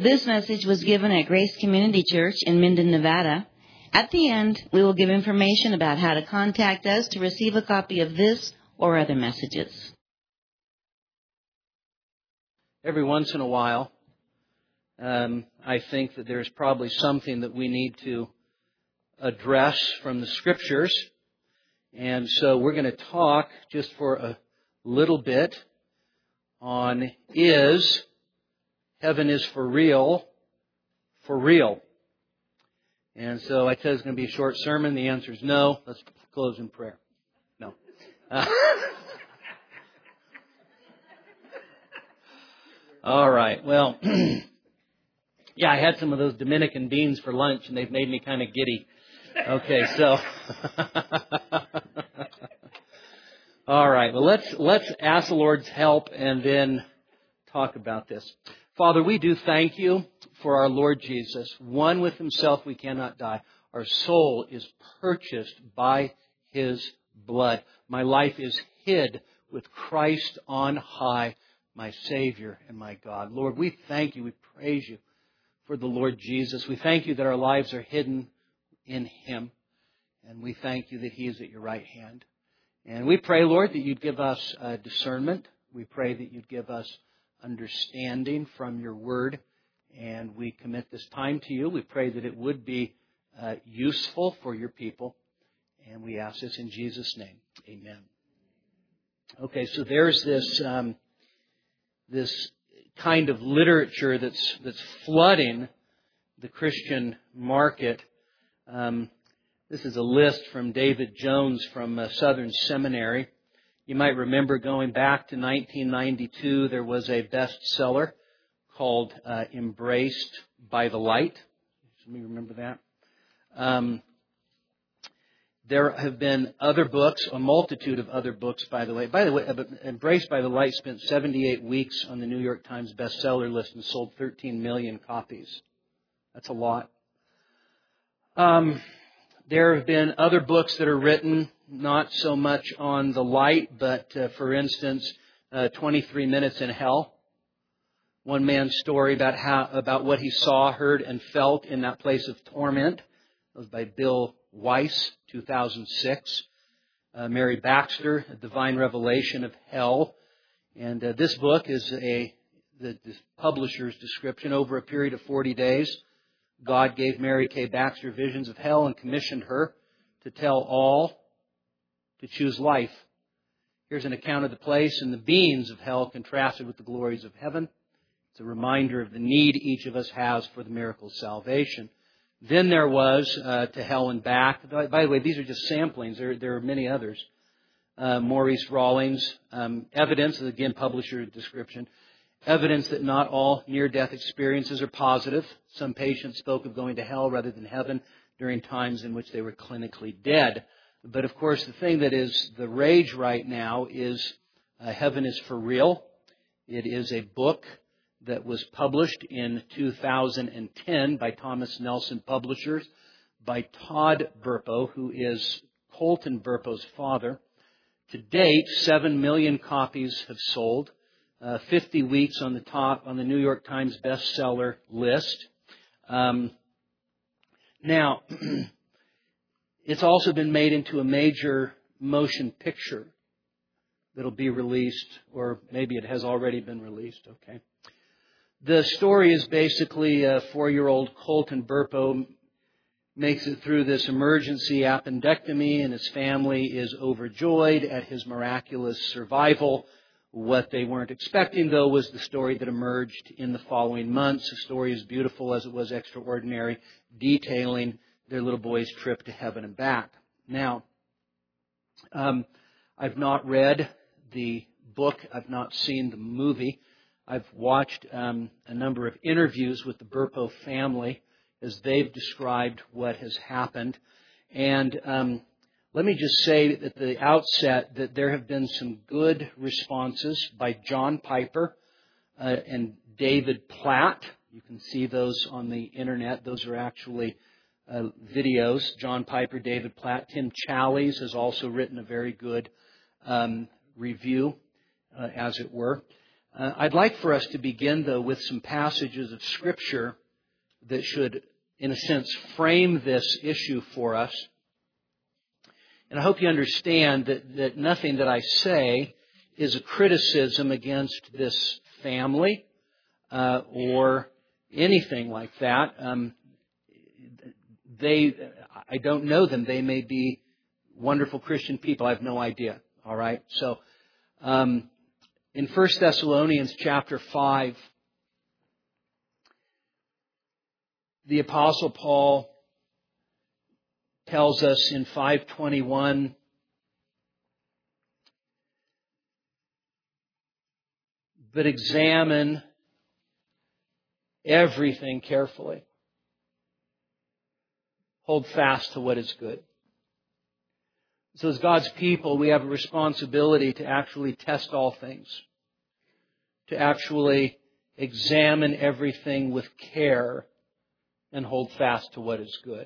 This message was given at Grace Community Church in Minden, Nevada. At the end, we will give information about how to contact us to receive a copy of this or other messages. Every once in a while, I think that there's probably something that we need to address from the Scriptures. And so we're going to talk just for a little bit on is heaven is for real, for real. And so I said it's going to be a short sermon. The answer is no. Let's close in prayer. No. All right. Well, yeah, I had some of those Dominican beans for lunch, and they've made me kind of giddy. Okay, so all right. Well, let's ask the Lord's help and then talk about this. Father, we do thank you for our Lord Jesus. One with Himself we cannot die. Our soul is purchased by His blood. My life is hid with Christ on high, my Savior and my God. Lord, we thank you. We praise you for the Lord Jesus. We thank you that our lives are hidden in Him. And we thank you that He is at your right hand. And we pray, Lord, that you'd give us discernment. We pray that you'd give us understanding from your word. And we commit this time to you. We pray that it would be useful for your people. And we ask this in Jesus' name. Amen. Okay, so there's this kind of literature that's flooding the Christian market. This is a list from David Jones from Southern Seminary. You might remember going back to 1992, there was a bestseller called Embraced by the Light. Somebody remember that? There have been other books, a multitude of other books, by the way. By the way, Embraced by the Light spent 78 weeks on the New York Times bestseller list and sold 13 million copies. That's a lot. There have been other books that are written, not so much on the light, but for instance, 23 Minutes in Hell. One man's story about what he saw, heard, and felt in that place of torment. That was by Bill Weiss, 2006. Mary Baxter, A Divine Revelation of Hell. And this book is the publisher's description. Over a period of 40 days, God gave Mary K. Baxter visions of hell and commissioned her to tell all to choose life. Here's an account of the place and the beings of hell contrasted with the glories of heaven. It's a reminder of the need each of us has for the miracle of salvation. Then there was To Hell and Back. By the way, these are just samplings. There are many others. Maurice Rawlings. Evidence, again, publisher description. Evidence that not all near-death experiences are positive. Some patients spoke of going to hell rather than heaven during times in which they were clinically dead. But of course, the thing that is the rage right now is Heaven is for Real. It is a book that was published in 2010 by Thomas Nelson Publishers by Todd Burpo, who is Colton Burpo's father. To date, 7 million copies have sold. 50 weeks on the top on the New York Times bestseller list. Now, it's also been made into a major motion picture that'll be released, or maybe it has already been released. Okay. The story is basically a 4-year-old Colton Burpo makes it through this emergency appendectomy, and his family is overjoyed at his miraculous survival. What they weren't expecting, though, was the story that emerged in the following months. The story is beautiful as it was extraordinary, detailing their little boy's trip to heaven and back. Now, I've not read the book. I've not seen the movie. I've watched a number of interviews with the Burpo family as they've described what has happened. And let me just say at the outset that there have been some good responses by John Piper and David Platt. You can see those on the internet. Those are actually videos. John Piper, David Platt. Tim Challies has also written a very good review, as it were. I'd like for us to begin, though, with some passages of Scripture that should, in a sense, frame this issue for us. And I hope you understand that nothing that I say is a criticism against this family or anything like that. I don't know them. They may be wonderful Christian people. I have no idea. All right? So, in 1 Thessalonians chapter 5, the Apostle Paul tells us in 5:21, but examine everything carefully. Hold fast to what is good. So as God's people, we have a responsibility to actually test all things, to actually examine everything with care and hold fast to what is good.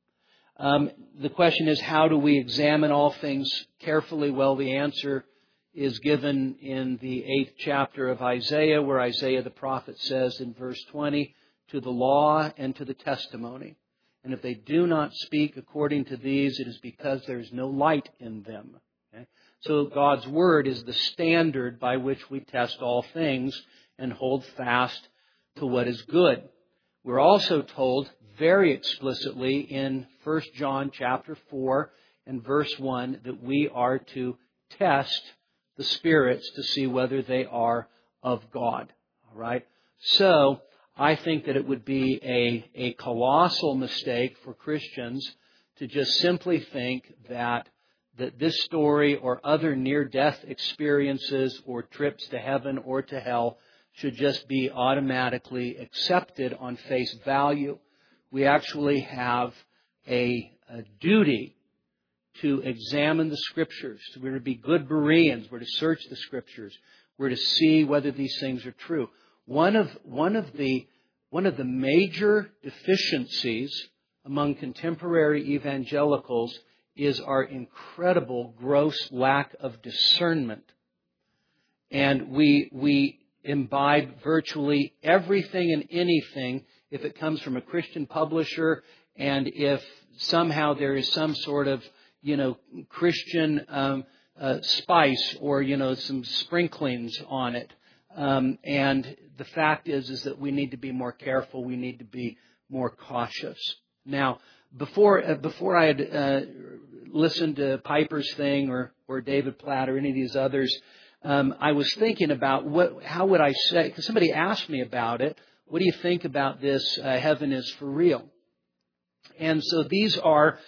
The question is, how do we examine all things carefully? Well, the answer is given in the 8th chapter of Isaiah, where Isaiah the prophet says in verse 20, to the law and to the testimony. And if they do not speak according to these, it is because there is no light in them. Okay? So God's Word is the standard by which we test all things and hold fast to what is good. We're also told very explicitly in 1 John chapter 4 and verse 1 that we are to test the spirits to see whether they are of God. All right? So I think that it would be a colossal mistake for Christians to just simply think that this story or other near-death experiences or trips to heaven or to hell should just be automatically accepted on face value. We actually have a duty to examine the Scriptures. We're to be good Bereans. We're to search the Scriptures. We're to see whether these things are true. One of the major deficiencies among contemporary evangelicals is our incredible gross lack of discernment. And we imbibe virtually everything and anything if it comes from a Christian publisher, and if somehow there is some sort of, Christian spice or, some sprinklings on it. And the fact is that we need to be more careful. We need to be more cautious. Now, before I had listened to Piper's thing or David Platt or any of these others, I was thinking about how would I say, because somebody asked me about it, what do you think about this, heaven is for real? And so these are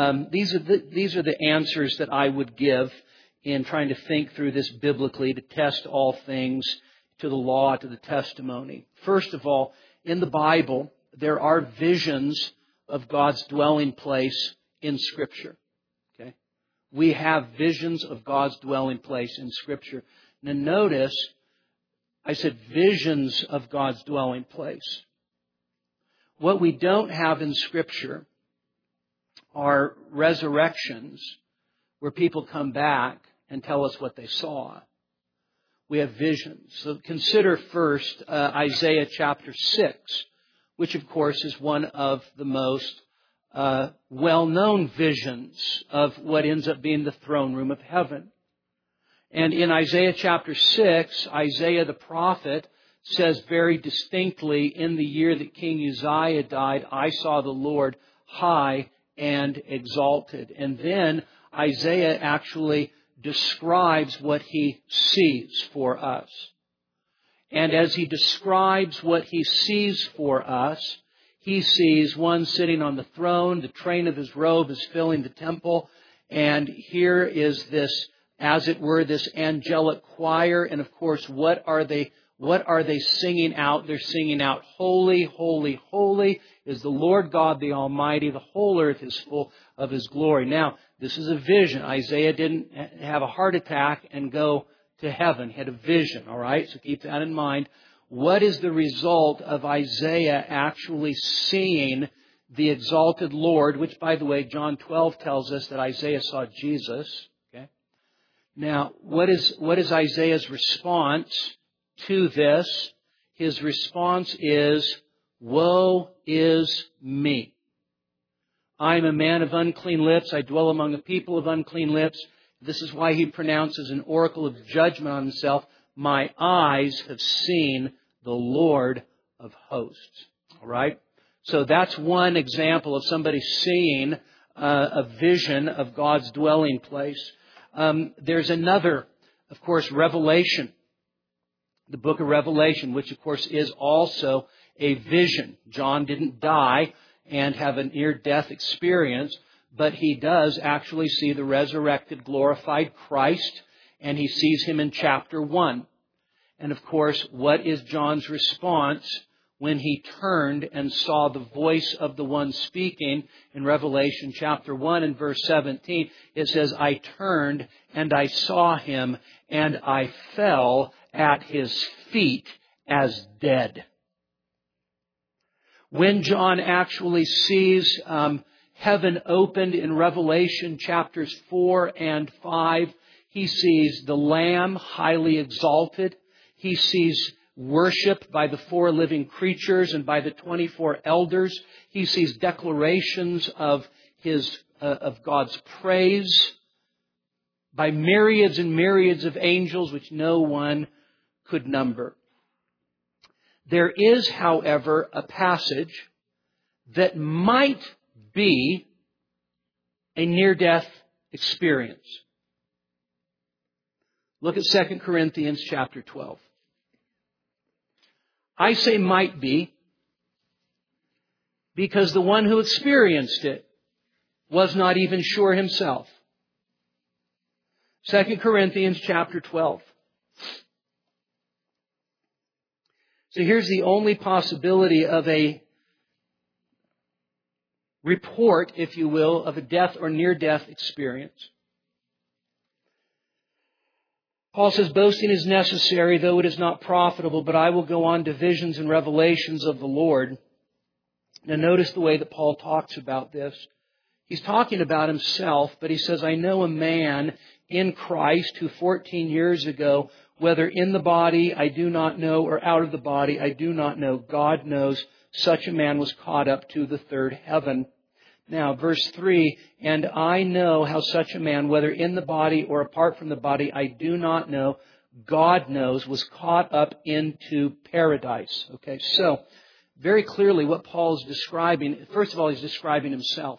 the answers that I would give in trying to think through this biblically, to test all things, to the law, to the testimony. First of all, in the Bible, there are visions of God's dwelling place in Scripture. Okay? We have visions of God's dwelling place in Scripture. Now notice, I said visions of God's dwelling place. What we don't have in Scripture are resurrections where people come back and tell us what they saw. We have visions. So consider first Isaiah chapter 6, which of course is one of the most well-known visions of what ends up being the throne room of heaven. And in Isaiah chapter 6, Isaiah the prophet says very distinctly, in the year that King Uzziah died, I saw the Lord high and exalted. And then Isaiah actually describes what he sees for us. And as he describes what he sees for us, he sees one sitting on the throne, the train of his robe is filling the temple, and here is this, as it were, this angelic choir. And of course, what are they singing out? They're singing out, holy, holy, holy is the Lord God the Almighty. The whole earth is full of His glory. Now, this is a vision. Isaiah didn't have a heart attack and go to heaven. He had a vision, all right? So keep that in mind. What is the result of Isaiah actually seeing the exalted Lord, which, by the way, John 12 tells us that Isaiah saw Jesus. Okay. Now, what is Isaiah's response to this, his response is, "Woe is me. I am a man of unclean lips. I dwell among a people of unclean lips." This is why he pronounces an oracle of judgment on himself. "My eyes have seen the Lord of hosts." All right? So that's one example of somebody seeing a vision of God's dwelling place. There's another, of course, Revelation. The book of Revelation, which of course is also a vision. John didn't die and have a near-death experience, but he does actually see the resurrected, glorified Christ, and he sees him in chapter 1. And of course, what is John's response when he turned and saw the voice of the one speaking? In Revelation chapter 1 and verse 17, it says, "I turned and I saw him, and I fell at his feet as dead." When John actually sees heaven opened in Revelation chapters 4 and 5, he sees the Lamb highly exalted. He sees worship by the 4 living creatures and by the 24 elders. He sees declarations of God's praise by myriads and myriads of angels, which no one could number. There is, however, a passage that might be a near-death experience. Look at 2 Corinthians chapter 12. I say might be because the one who experienced it was not even sure himself. 2 Corinthians chapter 12. So here's the only possibility of a report, if you will, of a death or near-death experience. Paul says, "Boasting is necessary, though it is not profitable, but I will go on to visions and revelations of the Lord." Now notice the way that Paul talks about this. He's talking about himself, but he says, "I know a man in Christ who 14 years ago, whether in the body I do not know, or out of the body I do not know, God knows, such a man was caught up to the third heaven." Now, verse 3, "And I know how such a man, whether in the body or apart from the body, I do not know, God knows, was caught up into paradise." Okay, so very clearly what Paul is describing, first of all, he's describing himself.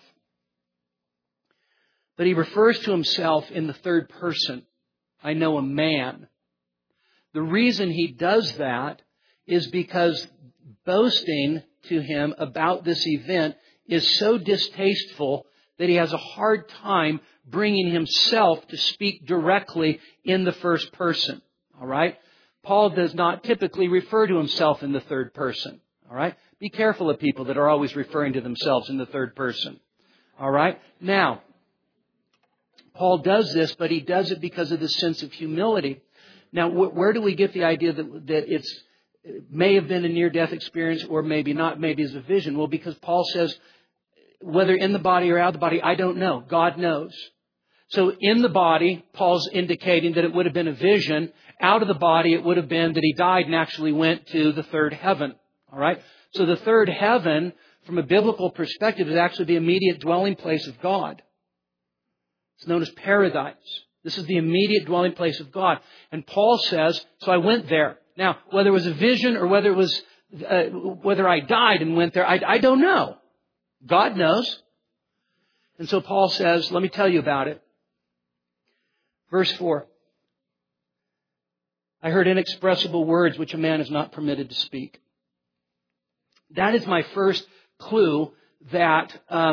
But he refers to himself in the third person. I know a man. The reason he does that is because boasting to him about this event is so distasteful that he has a hard time bringing himself to speak directly in the first person. All right? Paul does not typically refer to himself in the third person. All right? Be careful of people that are always referring to themselves in the third person. All right? Now, Paul does this, but he does it because of this sense of humility. Now, where do we get the idea that it may have been a near-death experience or maybe not, maybe as a vision? Well, because Paul says, whether in the body or out of the body, I don't know. God knows. So in the body, Paul's indicating that it would have been a vision. Out of the body, it would have been that he died and actually went to the third heaven. All right? So the third heaven, from a biblical perspective, is actually the immediate dwelling place of God. It's known as paradise. This is the immediate dwelling place of God. And Paul says, so I went there. Now, whether it was a vision or whether it was whether I died and went there, I don't know. God knows. And so Paul says, let me tell you about it. Verse 4. I heard inexpressible words which a man is not permitted to speak. That is my first clue that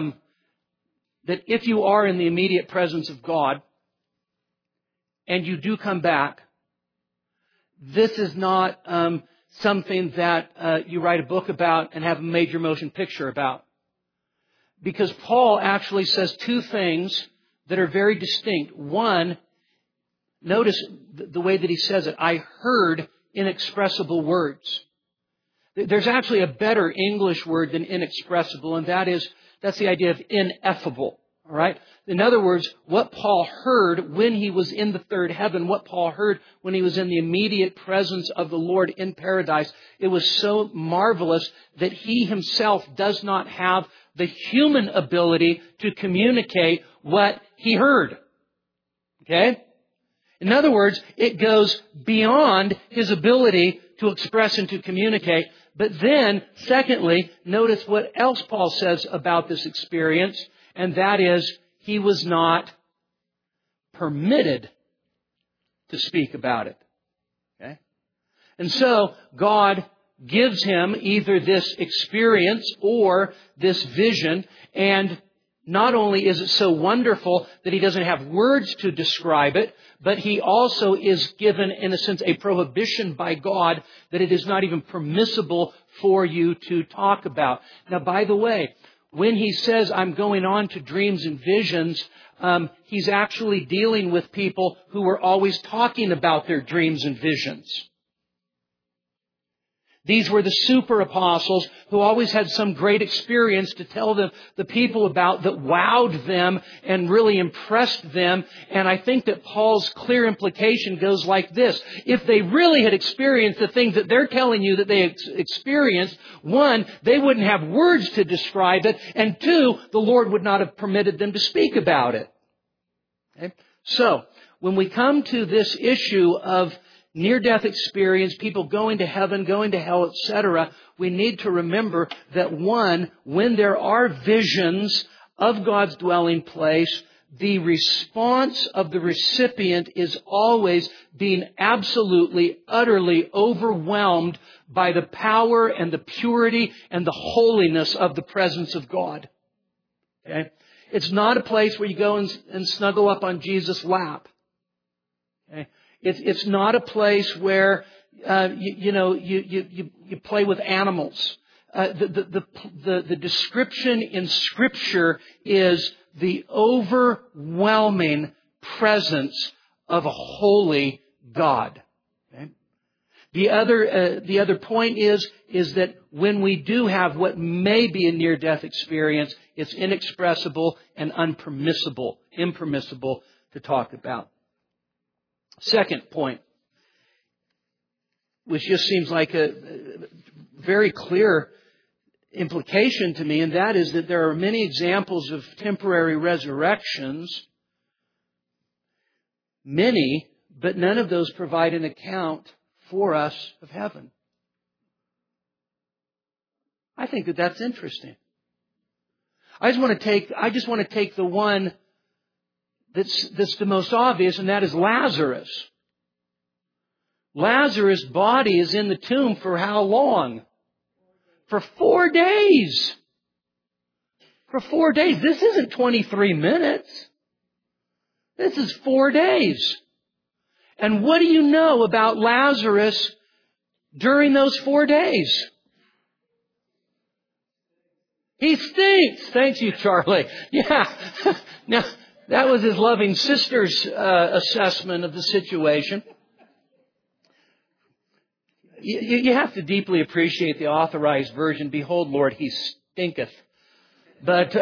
if you are in the immediate presence of God and you do come back, this is not something that you write a book about and have a major motion picture about. Because Paul actually says two things that are very distinct. One, notice the way that he says it. I heard inexpressible words. There's actually a better English word than inexpressible, and that's the idea of ineffable. All right? In other words, what Paul heard when he was in the third heaven, what Paul heard when he was in the immediate presence of the Lord in paradise, it was so marvelous that he himself does not have the human ability to communicate what he heard. Okay? In other words, it goes beyond his ability to express and to communicate. But then, secondly, notice what else Paul says about this experience, and that is, he was not permitted to speak about it. Okay? And so, God gives him either this experience or this vision, and not only is it so wonderful that he doesn't have words to describe it, but he also is given, in a sense, a prohibition by God that it is not even permissible for you to talk about. Now, by the way, when he says, I'm going on to dreams and visions, he's actually dealing with people who were always talking about their dreams and visions. These were the super apostles who always had some great experience to tell the people about that wowed them and really impressed them. And I think that Paul's clear implication goes like this. If they really had experienced the things that they're telling you that they experienced, one, they wouldn't have words to describe it. And two, the Lord would not have permitted them to speak about it. Okay? So, when we come to this issue of near-death experience, people going to heaven, going to hell, etc., we need to remember that one, when there are visions of God's dwelling place, the response of the recipient is always being absolutely, utterly overwhelmed by the power and the purity and the holiness of the presence of God. Okay? It's not a place where you go and snuggle up on Jesus' lap. Okay? It's not a place where you play with animals. The description in Scripture is the overwhelming presence of a holy God. Okay? The other point is that when we do have what may be a near-death experience, it's inexpressible and impermissible to talk about. Second point, which just seems like a very clear implication to me, and that is that there are many examples of temporary resurrections. Many, but none of those provide an account for us of heaven. I think that that's interesting. I just want to take the one that's the most obvious, and that is Lazarus. Lazarus' body is in the tomb for how long? For 4 days. For 4 days. This isn't 23 minutes. This is 4 days. And what do you know about Lazarus during those 4 days? He stinks. Thank you, Charlie. Yeah. Now, that was his loving sister's assessment of the situation. You have to deeply appreciate the Authorized Version. Behold, Lord, he stinketh. But,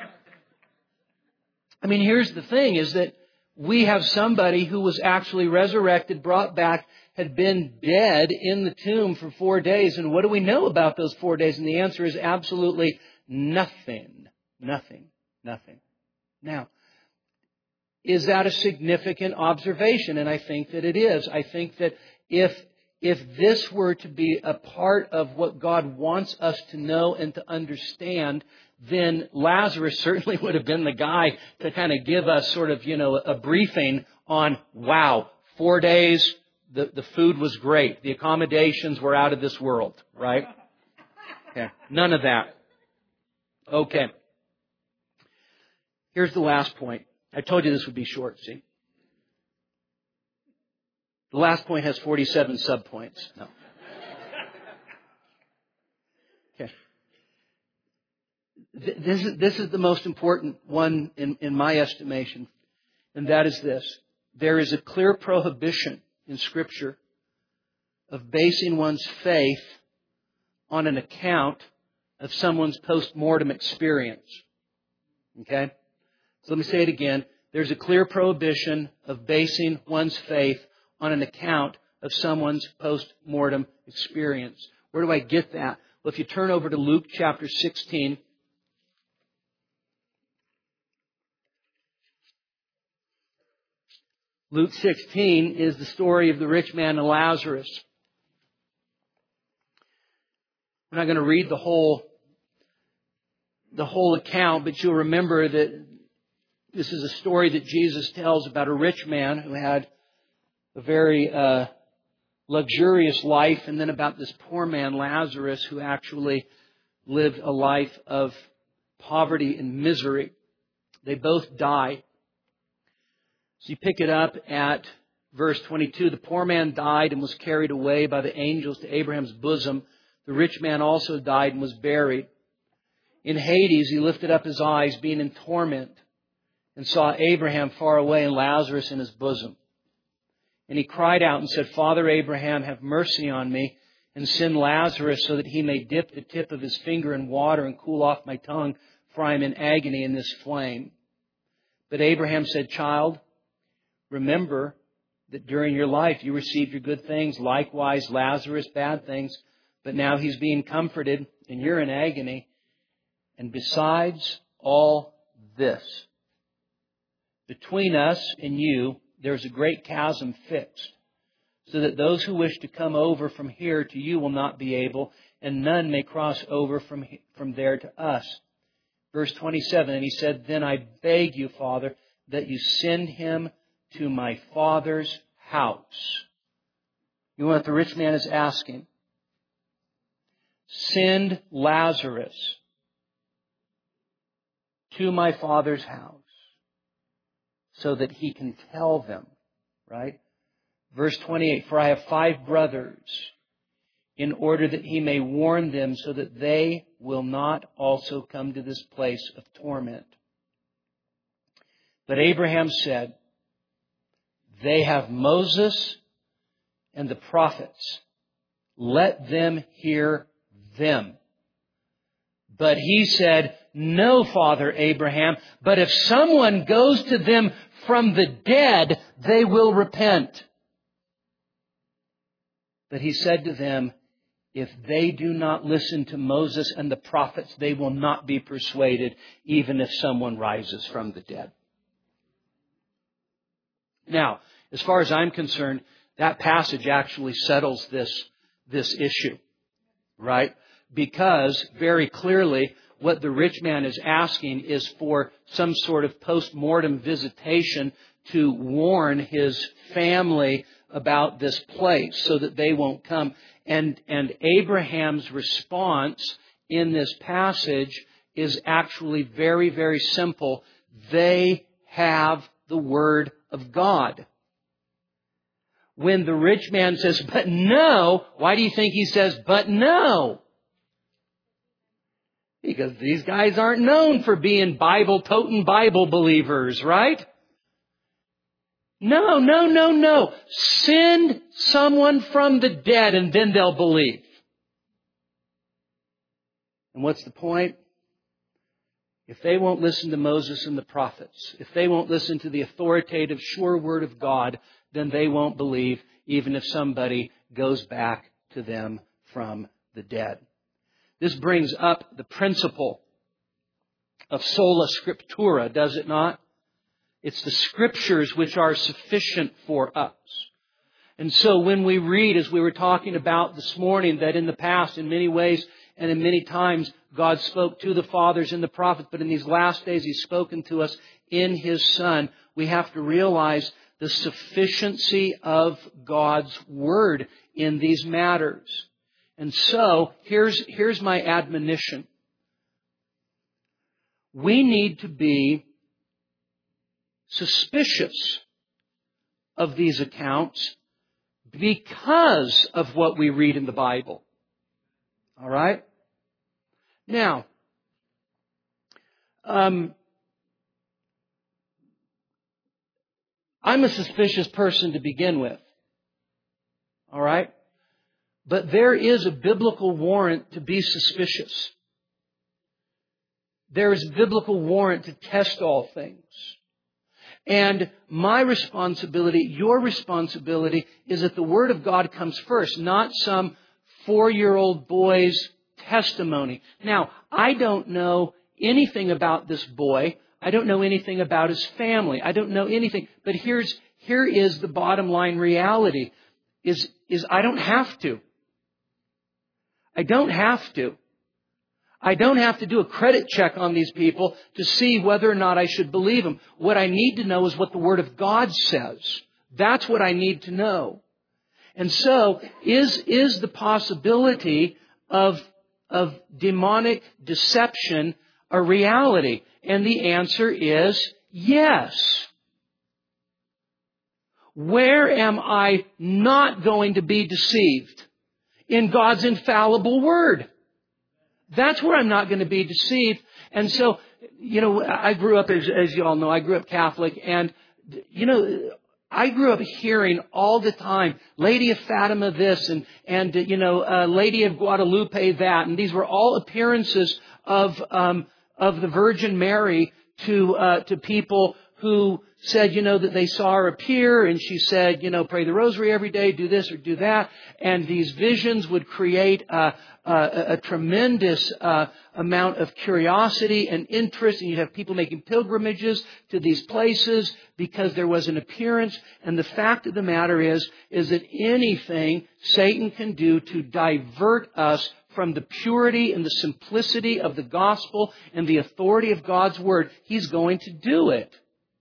here's the thing, is that we have somebody who was actually resurrected, brought back, had been dead in the tomb for 4 days. And what do we know about those 4 days? And the answer is absolutely nothing. Nothing. Nothing. Now, is that a significant observation? And I think that it is. I think that if this were to be a part of what God wants us to know and to understand, then Lazarus certainly would have been the guy to kind of give us sort of, a briefing on, wow, 4 days, the food was great. The accommodations were out of this world, right? Okay. None of that. Okay. Here's the last point. I told you this would be short, see? The last point has 47 subpoints. No. Okay. This is the most important one in my estimation, and that is this. There is a clear prohibition in Scripture of basing one's faith on an account of someone's post-mortem experience. Okay? So let me say it again. There's a clear prohibition of basing one's faith on an account of someone's post-mortem experience. Where do I get that? Well, if you turn over to Luke chapter 16, Luke 16 is the story of the rich man and Lazarus. We're not going to read the whole account, but you'll remember that this is a story that Jesus tells about a rich man who had a very luxurious life, and then about this poor man, Lazarus, who actually lived a life of poverty and misery. They both die. So you pick it up at verse 22. The poor man died and was carried away by the angels to Abraham's bosom. The rich man also died and was buried. In Hades he lifted up his eyes, being in torment, and saw Abraham far away and Lazarus in his bosom. And he cried out and said, Father Abraham, have mercy on me, and send Lazarus so that he may dip the tip of his finger in water and cool off my tongue, for I am in agony in this flame. But Abraham said, Child, remember that during your life you received your good things, likewise Lazarus bad things, but now he's being comforted and you're in agony. And besides all this, between us and you, there's a great chasm fixed, so that those who wish to come over from here to you will not be able, and none may cross over from there to us. Verse 27, and he said, Then I beg you, Father, that you send him to my father's house. You know what the rich man is asking? Send Lazarus to my father's house so that he can tell them, right? Verse 28, For I have 5 brothers, in order that he may warn them so that they will not also come to this place of torment. But Abraham said, They have Moses and the prophets. Let them hear them. But he said, No, Father Abraham, but if someone goes to them from the dead, they will repent. But he said to them, If they do not listen to Moses and the prophets, they will not be persuaded, even if someone rises from the dead. Now, as far as I'm concerned, that passage actually settles this issue, right? Because very clearly what the rich man is asking is for some sort of post-mortem visitation to warn his family about this place so that they won't come. And Abraham's response in this passage is actually very, very simple. They have the Word of God. When the rich man says, but no, why do you think he says, but no? Because these guys aren't known for being Bible-toting Bible believers, right? No. Send someone from the dead and then they'll believe. And what's the point? If they won't listen to Moses and the prophets, if they won't listen to the authoritative, sure Word of God, then they won't believe, even if somebody goes back to them from the dead. This brings up the principle of sola scriptura, does it not? It's the Scriptures which are sufficient for us. And so when we read, as we were talking about this morning, that in the past, in many ways and in many times, God spoke to the fathers and the prophets, but in these last days He's spoken to us in His Son, we have to realize the sufficiency of God's Word in these matters. And so, here's my admonition. We need to be suspicious of these accounts because of what we read in the Bible. All right? Now, I'm a suspicious person to begin with. All right? But there is a biblical warrant to be suspicious. there is biblical warrant to test all things. And my responsibility, your responsibility, is that the Word of God comes first, not some 4-year-old boy's testimony. Now, I don't know anything about this boy. I don't know anything about his family. I don't know anything. But here is the bottom line reality, is I don't have to. I don't have to. I don't have to do a credit check on these people to see whether or not I should believe them. What I need to know is what the Word of God says. That's what I need to know. And so, is the possibility of demonic deception a reality? And the answer is yes. Where am I not going to be deceived? In God's infallible Word. That's where I'm not going to be deceived. And so, I grew up, as you all know, I grew up Catholic. And, I grew up hearing all the time, Lady of Fatima this and Lady of Guadalupe that. And these were all appearances of the Virgin Mary to people who said, that they saw her appear, and she said, pray the rosary every day, do this or do that. And these visions would create a tremendous amount of curiosity and interest. And you'd have people making pilgrimages to these places because there was an appearance. And the fact of the matter is that anything Satan can do to divert us from the purity and the simplicity of the gospel and the authority of God's Word, he's going to do it.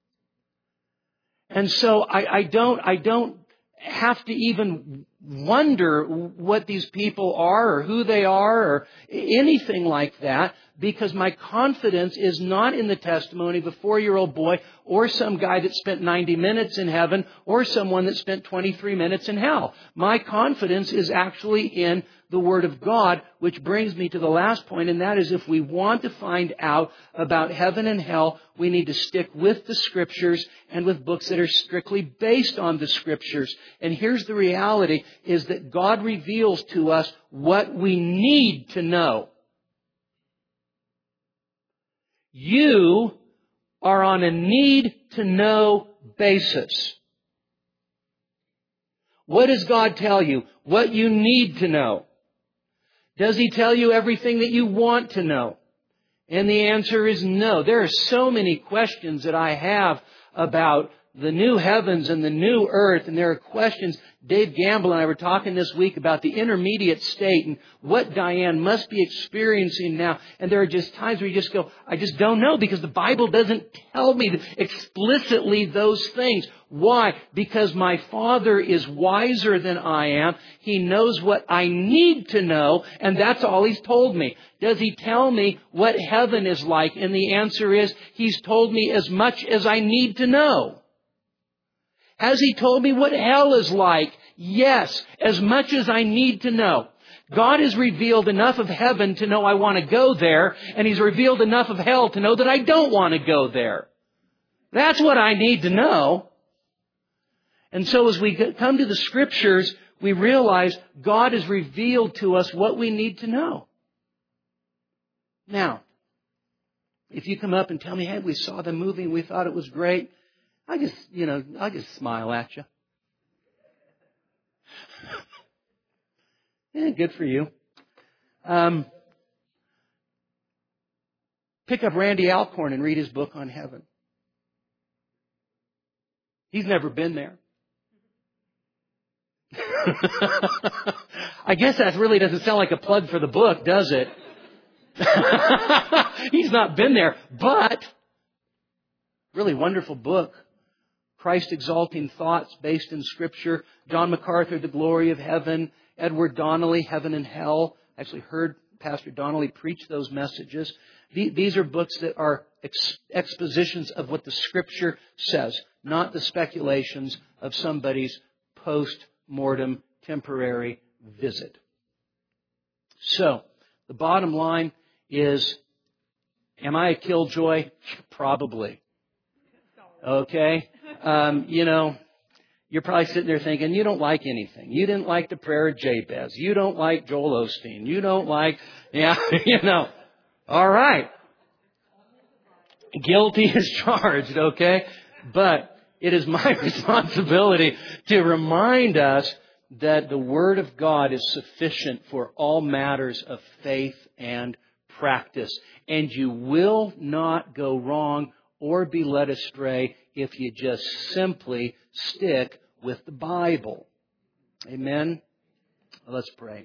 And so I don't have to even wonder what these people are or who they are or anything like that, because my confidence is not in the testimony of a 4-year-old boy or some guy that spent 90 minutes in heaven or someone that spent 23 minutes in hell. My confidence is actually in the Word of God, which brings me to the last point, and that is if we want to find out about heaven and hell, we need to stick with the Scriptures and with books that are strictly based on the Scriptures. And here's the reality, is that God reveals to us what we need to know. You are on a need-to-know basis. What does God tell you? What you need to know. Does He tell you everything that you want to know? And the answer is no. There are so many questions that I have about the new heavens and the new earth, and there are questions. Dave Gamble and I were talking this week about the intermediate state and what Diane must be experiencing now. And there are just times where you just go, I just don't know, because the Bible doesn't tell me explicitly those things. Why? Because my Father is wiser than I am. He knows what I need to know, and that's all He's told me. Does He tell me what heaven is like? And the answer is, He's told me as much as I need to know. Has He told me what hell is like? Yes, as much as I need to know. God has revealed enough of heaven to know I want to go there, and He's revealed enough of hell to know that I don't want to go there. That's what I need to know. And so as we come to the Scriptures, we realize God has revealed to us what we need to know. Now, if you come up and tell me, hey, we saw the movie and we thought it was great, I'll just smile at you. Yeah, good for you. Pick up Randy Alcorn and read his book on heaven. He's never been there. I guess that really doesn't sound like a plug for the book, does it? He's not been there, but really wonderful book. Christ Exalting Thoughts based in Scripture. John MacArthur, The Glory of Heaven. Edward Donnelly, Heaven and Hell. I actually heard Pastor Donnelly preach those messages. These are books that are expositions of what the Scripture says, not the speculations of somebody's post-mortem temporary visit. So, the bottom line is, am I a killjoy? Probably. Okay? You're probably sitting there thinking, you don't like anything. You didn't like the prayer of Jabez. You don't like Joel Osteen. You don't like, All right. Guilty as charged, okay? But it is my responsibility to remind us that the Word of God is sufficient for all matters of faith and practice. And you will not go wrong or be led astray if you just simply stick with the Bible. Amen? Let's pray.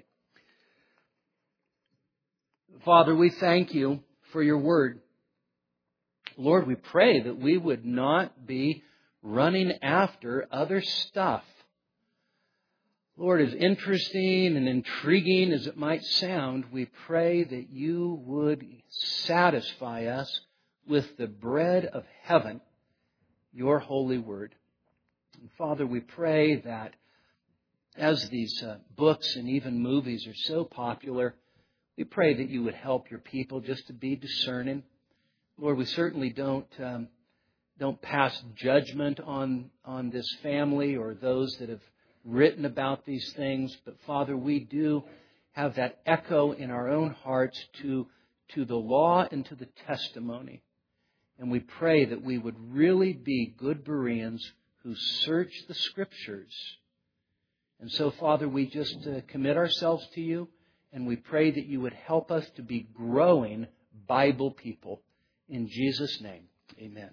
Father, we thank you for your Word. Lord, we pray that we would not be running after other stuff. Lord, as interesting and intriguing as it might sound, we pray that you would satisfy us with the bread of heaven, your holy word. And Father, we pray that as these books and even movies are so popular, we pray that you would help your people just to be discerning. Lord, we certainly don't pass judgment on this family or those that have written about these things. But Father, we do have that echo in our own hearts to the law and to the testimony. And we pray that we would really be good Bereans who search the Scriptures. And so, Father, we just commit ourselves to you, and we pray that you would help us to be growing Bible people. In Jesus' name, amen.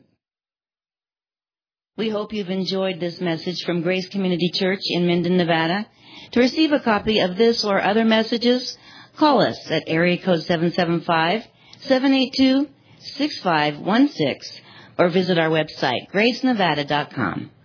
We hope you've enjoyed this message from Grace Community Church in Minden, Nevada. To receive a copy of this or other messages, call us at area code 775-782-6516 or visit our website, gracenevada.com.